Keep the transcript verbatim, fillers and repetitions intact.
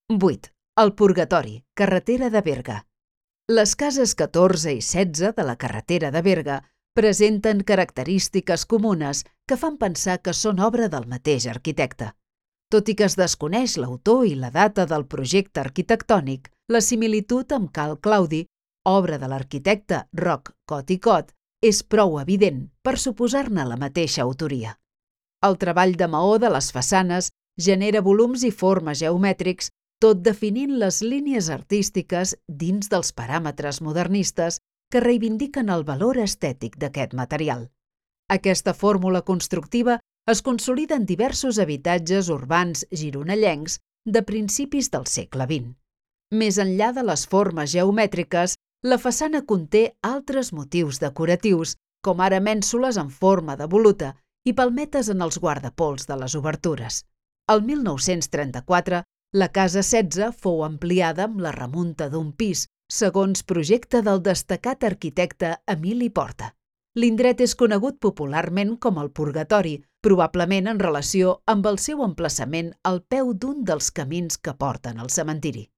vuit. El Purgatori, carretera de Berga. Les cases catorze i setze de la carretera de Berga presenten característiques comunes que fan pensar que són obra del mateix arquitecte. Tot i que es desconeix l'autor i la data del projecte arquitectònic, la similitud amb Cal Claudi, obra de l'arquitecte Roc Cot i Cot, és prou evident per suposar-ne la mateixa autoria. El treball de maó de les façanes genera volums i formes geomètrics, tot definint les línies artístiques dins dels paràmetres modernistes que reivindiquen el valor estètic d'aquest material. Aquesta fórmula constructiva es consolida en diversos habitatges urbans gironellencs de principis del segle vint. Més enllà de les formes geomètriques, la façana conté altres motius decoratius, com ara mènsules en forma de voluta i palmetes en els guardapols de les obertures. El mil nou-cents trenta-quatre, la casa setze fou ampliada amb la remunta d'un pis, segons projecte del destacat arquitecte Emili Porta. L'indret és conegut popularment com el Purgatori, probablement en relació amb el seu emplaçament al peu d'un dels camins que porten al cementiri.